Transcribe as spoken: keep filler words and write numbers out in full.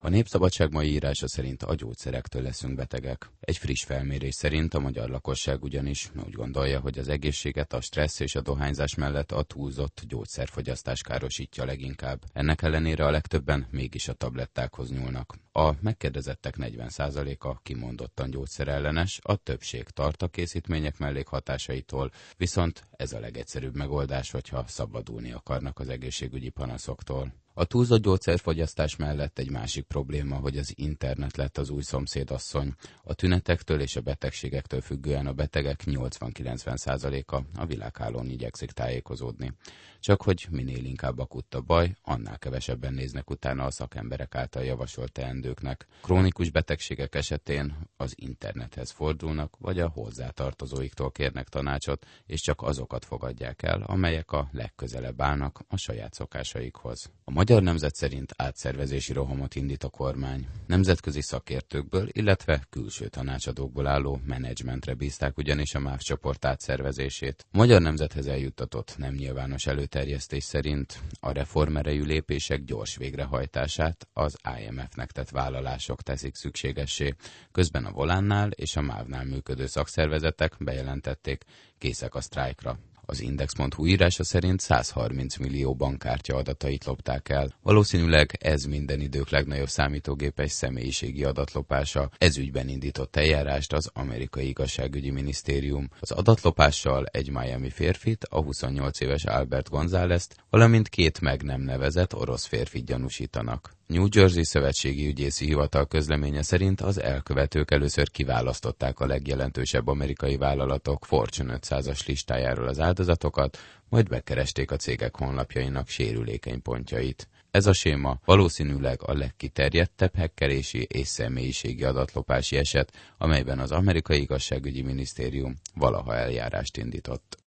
A Népszabadság mai írása szerint a gyógyszerektől leszünk betegek. Egy friss felmérés szerint a magyar lakosság ugyanis úgy gondolja, hogy az egészséget a stressz és a dohányzás mellett a túlzott gyógyszerfogyasztás károsítja leginkább. Ennek ellenére a legtöbben mégis a tablettákhoz nyúlnak. A megkérdezettek negyven százaléka kimondottan gyógyszerellenes, a többség tart a készítmények mellékhatásaitól, viszont ez a legegyszerűbb megoldás, hogyha szabadulni akarnak az egészségügyi panaszoktól. A túlzott gyógyszerfogyasztás mellett egy másik probléma, hogy az internet lett az új szomszédasszony. A tünetektől és a betegségektől függően a betegek nyolcvan-kilencven százaléka a világhálón igyekszik tájékozódni. Csak hogy minél inkább akut a baj, annál kevesebben néznek utána a szakemberek által javasolt teendőknek. Krónikus betegségek esetén az internethez fordulnak, vagy a hozzátartozóiktól kérnek tanácsot, és csak azokat fogadják el, amelyek a legközelebb állnak a saját szokásaikhoz. A Magyar Nemzet szerint átszervezési rohamot indít a kormány. Nemzetközi szakértőkből, illetve külső tanácsadókból álló menedzsmentre bízták ugyanis a MÁV csoport átszervezését. A Magyar Nemzethez eljuttatott nem nyilvános előterjesztés szerint a reformerejű lépések gyors végrehajtását az I M F-nek tett vállalások teszik szükségessé. Közben a Volánnál és a MÁV-nál működő szakszervezetek bejelentették, készek a sztrájkra. Az Index pont hu írása szerint százharminc millió bankkártya adatait lopták el. Valószínűleg ez minden idők legnagyobb számítógépes személyiségi adatlopása. Ez ügyben indított eljárást az amerikai igazságügyi minisztérium. Az adatlopással egy miami férfit, a huszonnyolc éves Albert González-t, valamint két meg nem nevezett orosz férfit gyanúsítanak. New Jersey szövetségi ügyészi hivatal közleménye szerint az elkövetők először kiválasztották a legjelentősebb amerikai vállalatok Fortune ötszázas listájáról az áldozatokat, majd bekeresték a cégek honlapjainak sérülékeny pontjait. Ez a séma valószínűleg a legkiterjedtebb hekkelési és személyiségi adatlopási eset, amelyben az amerikai igazságügyi minisztérium valaha eljárást indított.